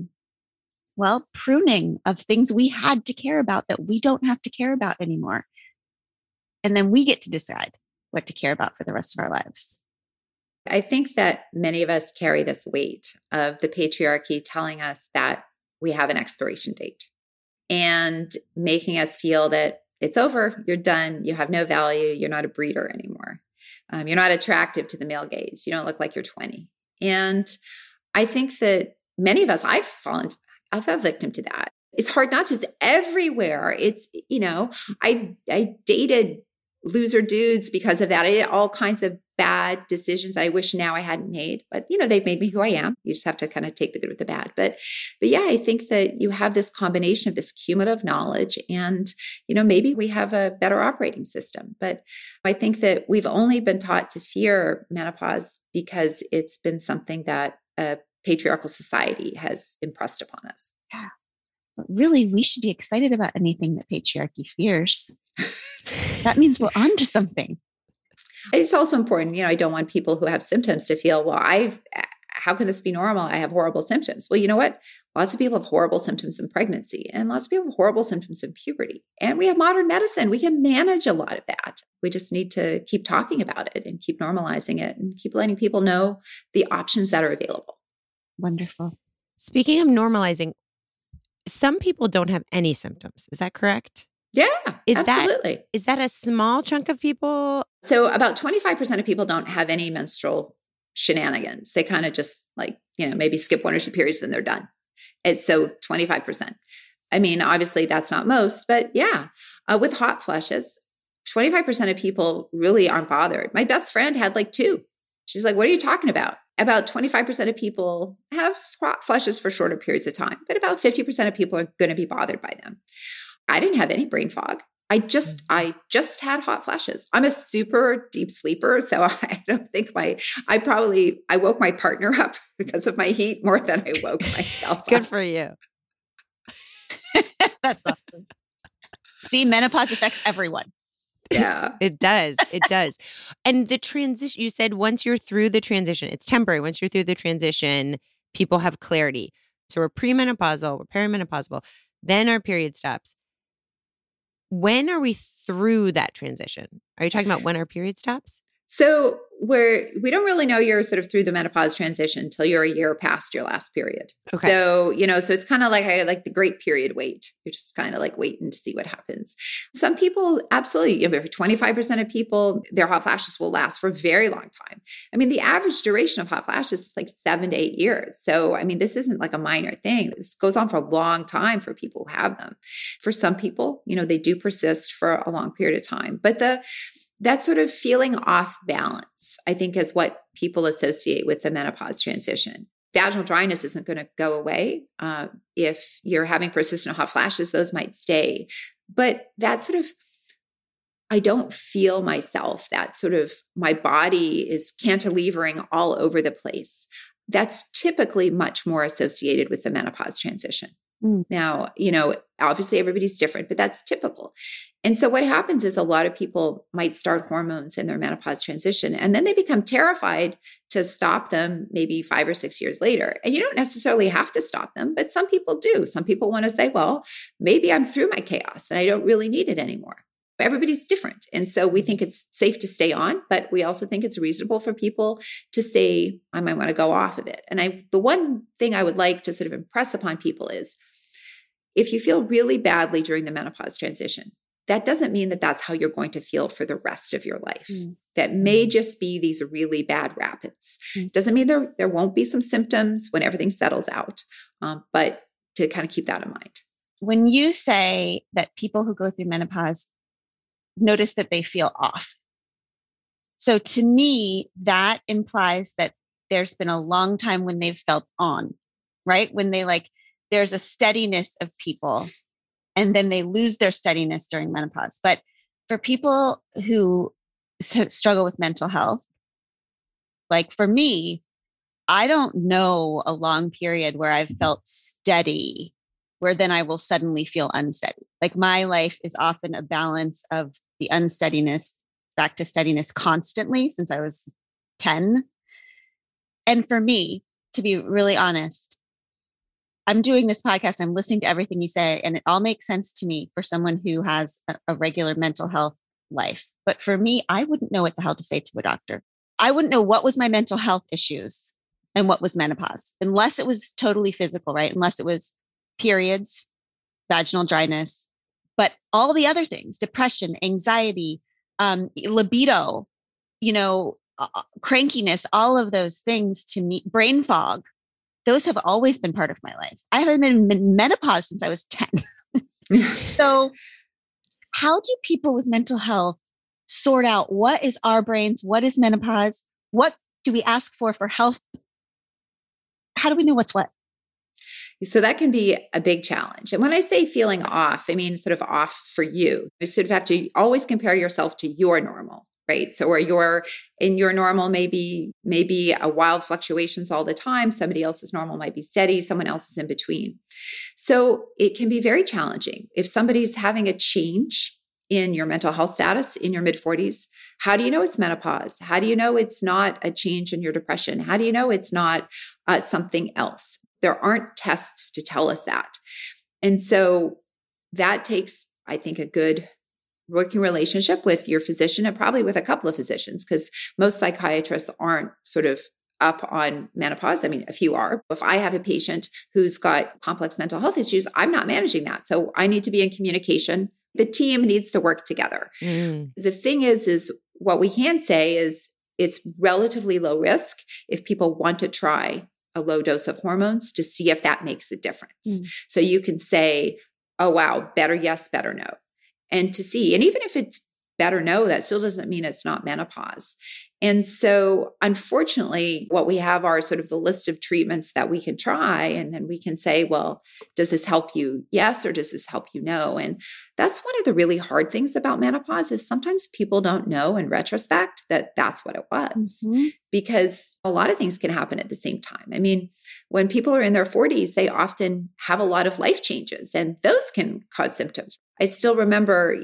pruning of things we had to care about that we don't have to care about anymore. And then we get to decide what to care about for the rest of our lives. I think that many of us carry this weight of the patriarchy telling us that we have an expiration date and making us feel that it's over, you're done, you have no value, you're not a breeder anymore. You're not attractive to the male gaze. You don't look like you're 20. And I think that many of us, I've fallen victim to that. It's hard not to. It's everywhere. It's, I dated loser dudes because of that. I did all kinds of bad decisions that I wish now I hadn't made, but they've made me who I am. You just have to kind of take the good with the bad. But yeah, I think that you have this combination of this cumulative knowledge and, maybe we have a better operating system. But I think that we've only been taught to fear menopause because it's been something that a patriarchal society has impressed upon us. Yeah. But really, we should be excited about anything that patriarchy fears. That means we're on to something. It's also important, I don't want people who have symptoms to feel, well, how can this be normal? I have horrible symptoms. Well, you know what? Lots of people have horrible symptoms in pregnancy and lots of people have horrible symptoms in puberty. And we have modern medicine. We can manage a lot of that. We just need to keep talking about it and keep normalizing it and keep letting people know the options that are available. Wonderful. Speaking of normalizing, some people don't have any symptoms. Is that correct? Yeah, absolutely. Is that a small chunk of people? So about 25% of people don't have any menstrual shenanigans. They kind of just maybe skip 1 or 2 periods, then they're done. It's so 25%. I mean, obviously that's not most, but yeah, with hot flushes, 25% of people really aren't bothered. My best friend had 2. She's like, what are you talking about? About 25% of people have hot flushes for shorter periods of time, but about 50% of people are going to be bothered by them. I didn't have any brain fog. I just had hot flashes. I'm a super deep sleeper. So I don't think I woke my partner up because of my heat more than I woke myself up. Good for you. That's awesome. See, menopause affects everyone. Yeah. It does. It does. And the transition, you said once you're through the transition, it's temporary. Once you're through the transition, people have clarity. So we're premenopausal, we're perimenopausal, then our period stops. When are we through that transition? Are you talking about when our period stops? So we don't really know you're sort of through the menopause transition until you're a year past your last period. Okay. So, so it's kind of like the great period wait. You're just kind of like waiting to see what happens. Some people, absolutely, 25% of people, their hot flashes will last for a very long time. I mean, the average duration of hot flashes is like 7 to 8 years. So, I mean, this isn't like a minor thing. This goes on for a long time for people who have them. For some people, they do persist for a long period of time. But that sort of feeling off balance, I think, is what people associate with the menopause transition. Vaginal dryness isn't going to go away. If you're having persistent hot flashes, those might stay. But that sort of, I don't feel myself, that sort of my body is cantilevering all over the place. That's typically much more associated with the menopause transition. Now, obviously everybody's different, but that's typical. And so what happens is a lot of people might start hormones in their menopause transition, and then they become terrified to stop them maybe 5 or 6 years later. And you don't necessarily have to stop them, but some people do. Some people want to say, well, maybe I'm through my chaos and I don't really need it anymore. Everybody's different. And so we think it's safe to stay on, but we also think it's reasonable for people to say, I might want to go off of it. And the one thing I would like to sort of impress upon people is, if you feel really badly during the menopause transition, that doesn't mean that that's how you're going to feel for the rest of your life. That may just be these really bad rapids. Doesn't mean there won't be some symptoms when everything settles out, but to kind of keep that in mind. When you say that people who go through menopause notice that they feel off, so to me, that implies that there's been a long time when they've felt on, right? When there's a steadiness of people, and then they lose their steadiness during menopause. But for people who struggle with mental health, like for me, I don't know a long period where I've felt steady, where then I will suddenly feel unsteady. Like my life is often a balance of the unsteadiness back to steadiness constantly since I was 10. And for me, to be really honest, I'm doing this podcast, I'm listening to everything you say, and it all makes sense to me for someone who has a regular mental health life. But for me, I wouldn't know what the hell to say to a doctor. I wouldn't know what was my mental health issues and what was menopause, unless it was totally physical, right? Unless it was periods, vaginal dryness, but all the other things, depression, anxiety, libido, crankiness, all of those things to me, brain fog, those have always been part of my life. I haven't been in menopause since I was 10. So how do people with mental health sort out what is our brains? What is menopause? What do we ask for help? How do we know what's what? So that can be a big challenge. And when I say feeling off, I mean sort of off for you. You sort of have to always compare yourself to your normal, right? So where you're in your normal, maybe a wild fluctuations all the time. Somebody else's normal might be steady. Someone else is in between. So it can be very challenging. If somebody's having a change in your mental health status in your mid-40s, how do you know it's menopause? How do you know it's not a change in your depression? How do you know it's not something else? There aren't tests to tell us that. And so that takes, I think, a good working relationship with your physician and probably with a couple of physicians, because most psychiatrists aren't sort of up on menopause. I mean, a few are. If I have a patient who's got complex mental health issues, I'm not managing that. So I need to be in communication. The team needs to work together. The thing is what we can say is it's relatively low risk if people want to try a low dose of hormones to see if that makes a difference. So you can say, oh, wow, better yes, better no. And to see, and even if it's better no, that still doesn't mean it's not menopause. And so unfortunately, what we have are sort of the list of treatments that we can try. And then we can say, well, does this help you? Yes. Or does this help you? No. And that's one of the really hard things about menopause is sometimes people don't know in retrospect that that's what it was, because a lot of things can happen at the same time. I mean, when people are in their 40s, they often have a lot of life changes and those can cause symptoms. I still remember,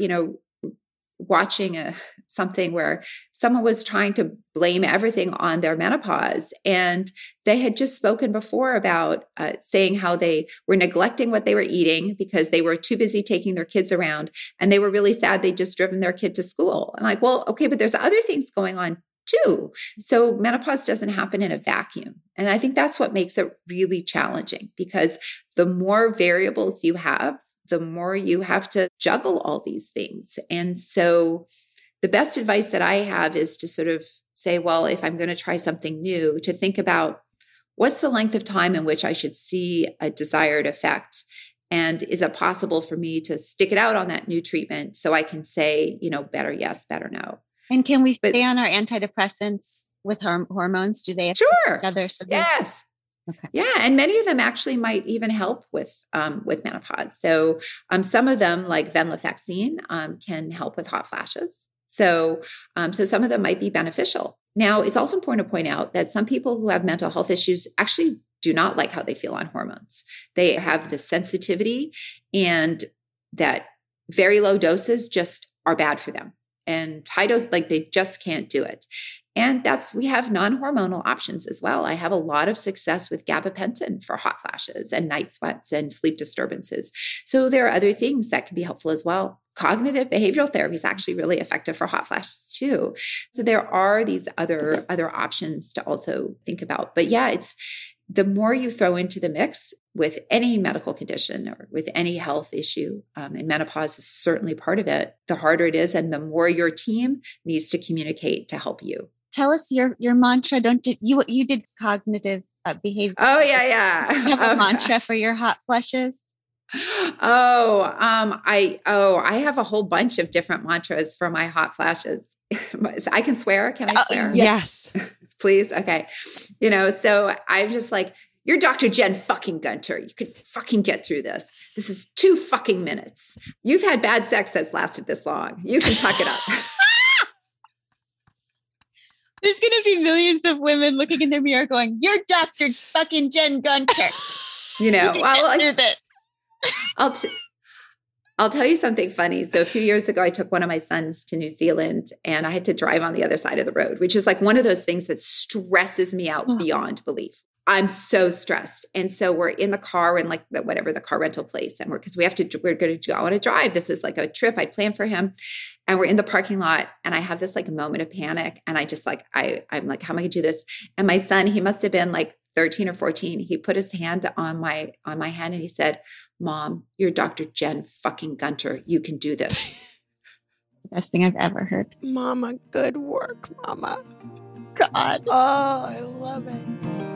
watching something where someone was trying to blame everything on their menopause. And they had just spoken before about saying how they were neglecting what they were eating because they were too busy taking their kids around. And they were really sad they'd just driven their kid to school. And like, well, okay, but there's other things going on too. So menopause doesn't happen in a vacuum. And I think that's what makes it really challenging, because the more variables you have, the more you have to juggle all these things. And so the best advice that I have is to sort of say, well, if I'm going to try something new, to think about what's the length of time in which I should see a desired effect. And is it possible for me to stick it out on that new treatment so I can say, better yes, better no? And can we stay on our antidepressants with hormones? Do they sure. each other? Yes. Okay. Yeah, and many of them actually might even help with menopause. So some of them, like venlafaxine, can help with hot flashes. So some of them might be beneficial. Now, it's also important to point out that some people who have mental health issues actually do not like how they feel on hormones. They have the sensitivity, and that very low doses just are bad for them. And high dose, like they just can't do it. And we have non-hormonal options as well. I have a lot of success with gabapentin for hot flashes and night sweats and sleep disturbances. So there are other things that can be helpful as well. Cognitive behavioral therapy is actually really effective for hot flashes too. So there are these other options to also think about. But yeah, it's the more you throw into the mix with any medical condition or with any health issue, and menopause is certainly part of it, the harder it is, and the more your team needs to communicate to help you. Tell us your mantra. You did cognitive behavior? Oh yeah. You have a mantra for your hot flushes? I have a whole bunch of different mantras for my hot flashes. I can swear. Can I swear? Yes. Please. Okay. So I'm just like, you're Dr. Jen fucking Gunter. You could fucking get through this. This is 2 fucking minutes. You've had bad sex that's lasted this long. You can suck it up. There's going to be millions of women looking in their mirror going, you're Dr. fucking Jen Gunter. I'll tell you something funny. So a few years ago, I took one of my sons to New Zealand, and I had to drive on the other side of the road, which is like one of those things that stresses me out beyond belief. I'm so stressed. And so we're in the car in like the car rental place. And we're going to go on a drive. This is like a trip I'd planned for him. And we're in the parking lot, and I have this like moment of panic. And I just like, I'm like, how am I going to do this? And my son, he must've been like 13 or 14. He put his hand on my hand and he said, Mom, you're Dr. Jen fucking Gunter. You can do this. Best thing I've ever heard. Mama, good work, Mama. God. Oh, I love it.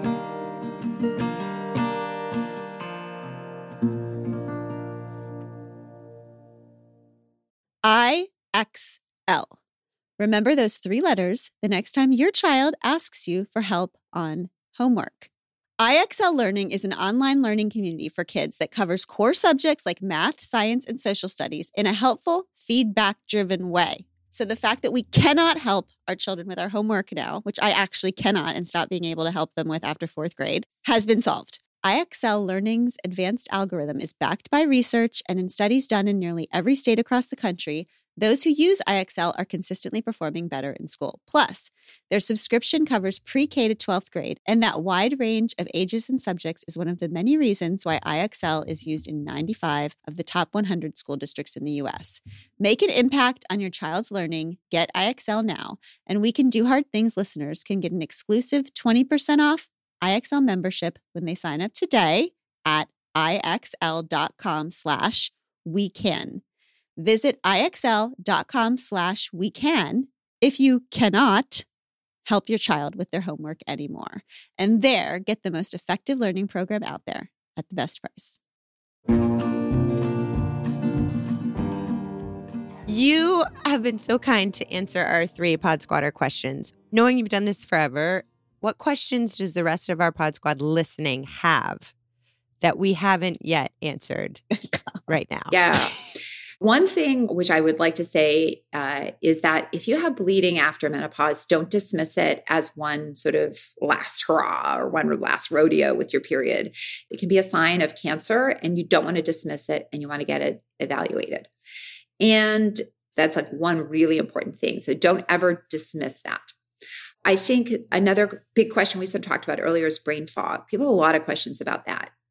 IXL. Remember those 3 letters the next time your child asks you for help on homework. IXL Learning is an online learning community for kids that covers core subjects like math, science, and social studies in a helpful, feedback-driven way. So the fact that we cannot help our children with our homework now, which I actually cannot and stopped being able to help them with after 4th grade, has been solved. IXL Learning's advanced algorithm is backed by research, and in studies done in nearly every state across the country, those who use IXL are consistently performing better in school. Plus, their subscription covers pre-K to 12th grade, and that wide range of ages and subjects is one of the many reasons why IXL is used in 95 of the top 100 school districts in the U.S. Make an impact on your child's learning. Get IXL now. And We Can Do Hard Things listeners can get an exclusive 20% off IXL membership when they sign up today at IXL.com/wecan. Visit IXL.com/wecan if you cannot help your child with their homework anymore. And there, get the most effective learning program out there at the best price. You have been so kind to answer our 3 Pod Squatter questions. Knowing you've done this forever, what questions does the rest of our Pod Squad listening have that we haven't yet answered right now? Yeah. One thing which I would like to say is that if you have bleeding after menopause, don't dismiss it as one sort of last hurrah or one last rodeo with your period. It can be a sign of cancer, and you don't want to dismiss it, and you want to get it evaluated. And that's like one really important thing. So don't ever dismiss that. I think another big question we sort of talked about earlier is brain fog. People have a lot of questions about that.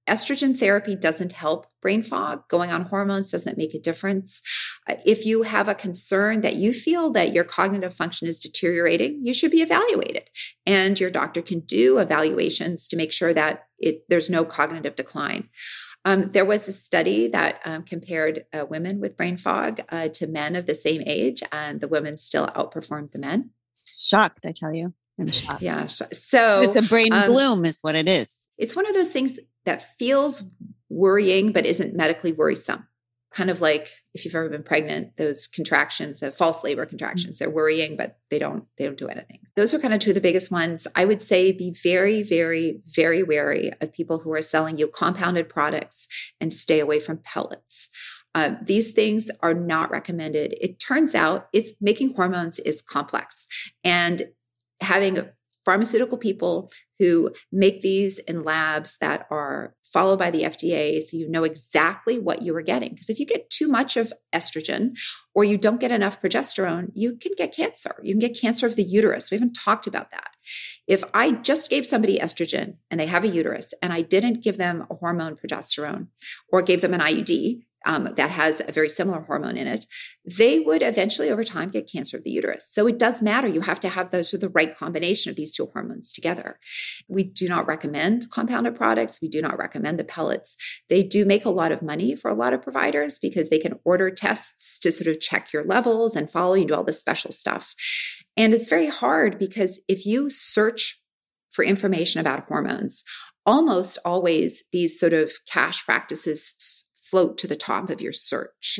Estrogen therapy doesn't help brain fog. Going on hormones doesn't make a difference. If you have a concern that you feel that your cognitive function is deteriorating, you should be evaluated. And your doctor can do evaluations to make sure that there's no cognitive decline. There was a study that compared women with brain fog to men of the same age, and the women still outperformed the men. Shocked, I tell you. I'm shocked. Yeah. So it's a brain bloom is what it is. It's one of those things that feels worrying, but isn't medically worrisome. Kind of like if you've ever been pregnant, those contractions, false labor contractions, they're worrying, but they don't do anything. Those are kind of two of the biggest ones. I would say be very, very, very wary of people who are selling you compounded products and stay away from pellets. These things are not recommended. It turns out making hormones is complex, and having pharmaceutical people who make these in labs that are followed by the FDA, so you know exactly what you are getting. Because if you get too much of estrogen or you don't get enough progesterone, you can get cancer. You can get cancer of the uterus. We haven't talked about that. If I just gave somebody estrogen and they have a uterus and I didn't give them a hormone progesterone or gave them an IUD, that has a very similar hormone in it, they would eventually over time get cancer of the uterus. So it does matter. You have to have the right combination of these two hormones together. We do not recommend compounded products. We do not recommend the pellets. They do make a lot of money for a lot of providers because they can order tests to sort of check your levels and follow you, do all this special stuff. And it's very hard because if you search for information about hormones, almost always these sort of cash practices float to the top of your search.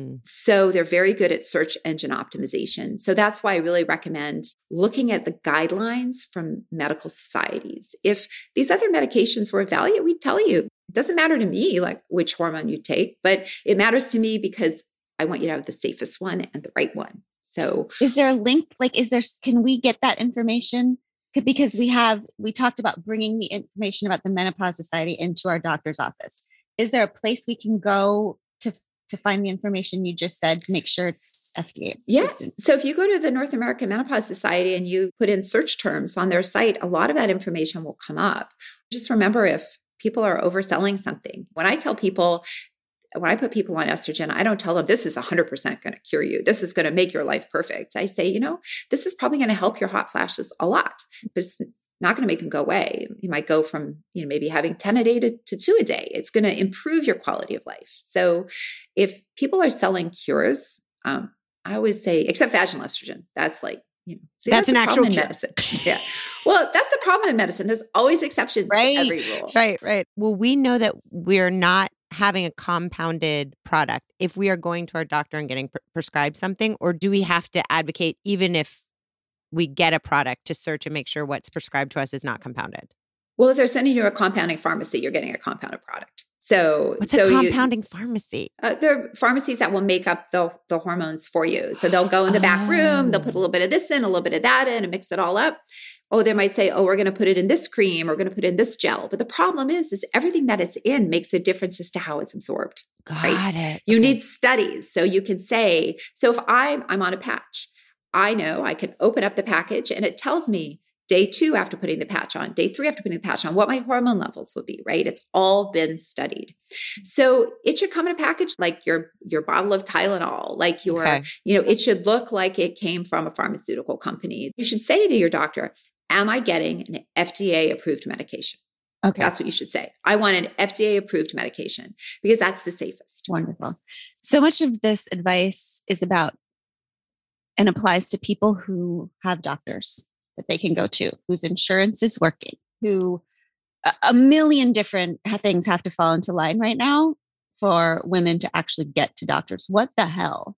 So they're very good at search engine optimization. So that's why I really recommend looking at the guidelines from medical societies. If these other medications were of value, we'd tell you. It doesn't matter to me like which hormone you take, but it matters to me because I want you to have the safest one and the right one. So is there a link? Can we get that information? Because we talked about bringing the information about the Menopause Society into our doctor's office. Is there a place we can go to find the information you just said to make sure it's FDA? Yeah. So if you go to the North American Menopause Society and you put in search terms on their site, a lot of that information will come up. Just remember if people are overselling something. When I put people on estrogen, I don't tell them this is 100% going to cure you. This is going to make your life perfect. I say, this is probably going to help your hot flashes a lot, but it's not going to make them go away. You might go from, maybe having 10 a day to 2 a day. It's going to improve your quality of life. So if people are selling cures, I always say, except vaginal estrogen, that's like, that's an actual cure. Medicine. Yeah. Well, that's the problem in medicine. There's always exceptions to every rule. Right. Well, we know that we're not having a compounded product if we are going to our doctor and getting prescribed something, or do we have to advocate even if we get a product to search and make sure what's prescribed to us is not compounded? Well, if they're sending you a compounding pharmacy, you're getting a compounded product. So what's a compounding pharmacy? There are pharmacies that will make up the hormones for you. So they'll go in the back room, they'll put a little bit of this in, a little bit of that in, and mix it all up. Oh, they might say, we're going to put it in this cream, we're going to put it in this gel. But the problem is everything that it's in makes a difference as to how it's absorbed. Got it. You need studies. So you can say, so if I'm on a patch, I know I can open up the package and it tells me day 2 after putting the patch on, day 3 after putting the patch on, what my hormone levels will be, right? It's all been studied. So it should come in a package like your bottle of Tylenol, like it should look like it came from a pharmaceutical company. You should say to your doctor, am I getting an FDA approved medication? Okay. That's what you should say. I want an FDA approved medication because that's the safest. Wonderful. So much of this advice is about and applies to people who have doctors that they can go to, whose insurance is working, who a million different things have to fall into line right now for women to actually get to doctors. What the hell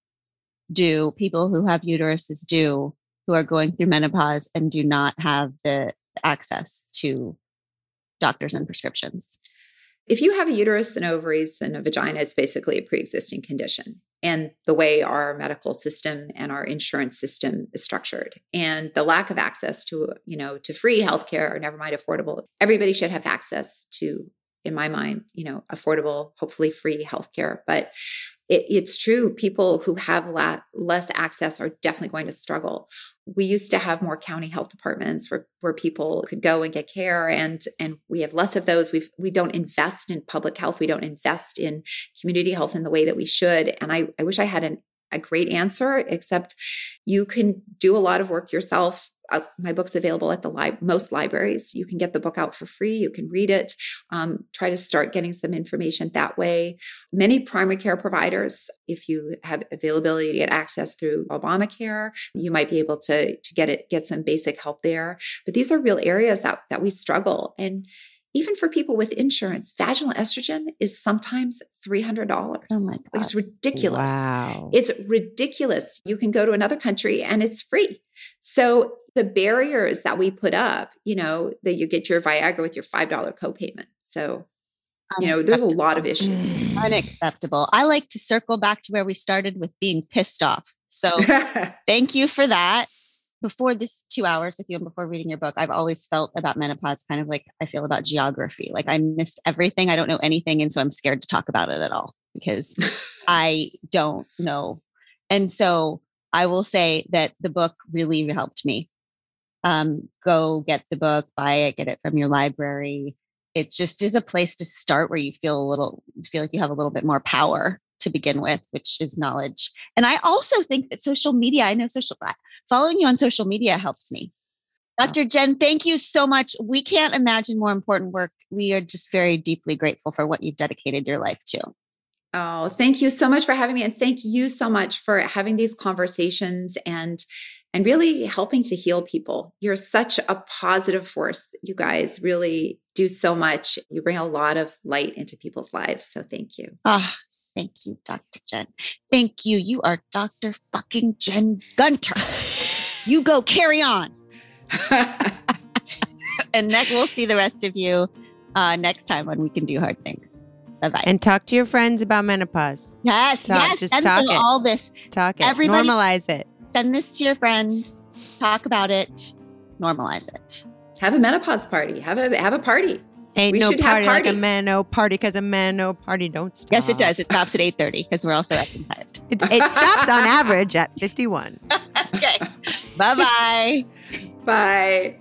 do people who have uteruses do who are going through menopause and do not have the access to doctors and prescriptions? If you have a uterus and ovaries and a vagina, it's basically a pre-existing condition. And the way our medical system and our insurance system is structured, and the lack of access to free healthcare, or never mind affordable, everybody should have access to in my mind, affordable, hopefully free healthcare. But it's true. People who have less access are definitely going to struggle. We used to have more county health departments where people could go and get care, and we have less of those. We don't invest in public health. We don't invest in community health in the way that we should. And I wish I had a great answer, except you can do a lot of work yourself. My book's available at most libraries. You can get the book out for free. You can read it. Try to start getting some information that way. Many primary care providers, if you have availability to get access through Obamacare, you might be able to get some basic help there. But these are real areas that we struggle. And even for people with insurance, vaginal estrogen is sometimes $300. Oh my God. It's ridiculous. Wow. It's ridiculous. You can go to another country and it's free. So the barriers that we put up, that you get your Viagra with your $5 copayment. So, there's a lot of issues. Unacceptable. I like to circle back to where we started with being pissed off. So thank you for that. Before this 2 hours with you and before reading your book, I've always felt about menopause kind of like I feel about geography. Like I missed everything. I don't know anything. And so I'm scared to talk about it at all because I don't know. And so I will say that the book really helped me. Go get the book, buy it, get it from your library. It just is a place to start where you feel like you have a little bit more power to begin with, which is knowledge. And I also think that social media, following you on social media helps me. Dr. Jen, thank you so much. We can't imagine more important work. We are just very deeply grateful for what you've dedicated your life to. Oh, thank you so much for having me. And thank you so much for having these conversations and really helping to heal people. You're such a positive force. You guys really do so much. You bring a lot of light into people's lives. So thank you. Thank you, Dr. Jen. Thank you. You are Dr. fucking Jen Gunter. You go carry on. And we'll see the rest of you next time when we can do hard things. Bye-bye. And talk to your friends about menopause. Yes. Just talk it. All this. Talk it. Everybody, normalize it. Send this to your friends. Talk about it. Normalize it. Have a menopause party. Have a party. Ain't We no should have party like a parties. man-no party because a man-no party don't stop. Yes, it does. It stops at 8:30 because we're also up and tired. It stops on average at 51. Okay. Bye-bye. Bye.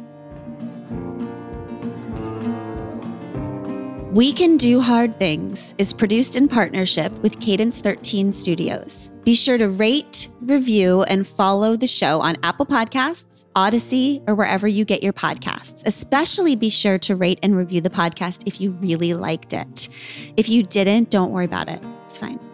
We Can Do Hard Things is produced in partnership with Cadence 13 Studios. Be sure to rate, review, and follow the show on Apple Podcasts, Odyssey, or wherever you get your podcasts. Especially be sure to rate and review the podcast if you really liked it. If you didn't, don't worry about it. It's fine.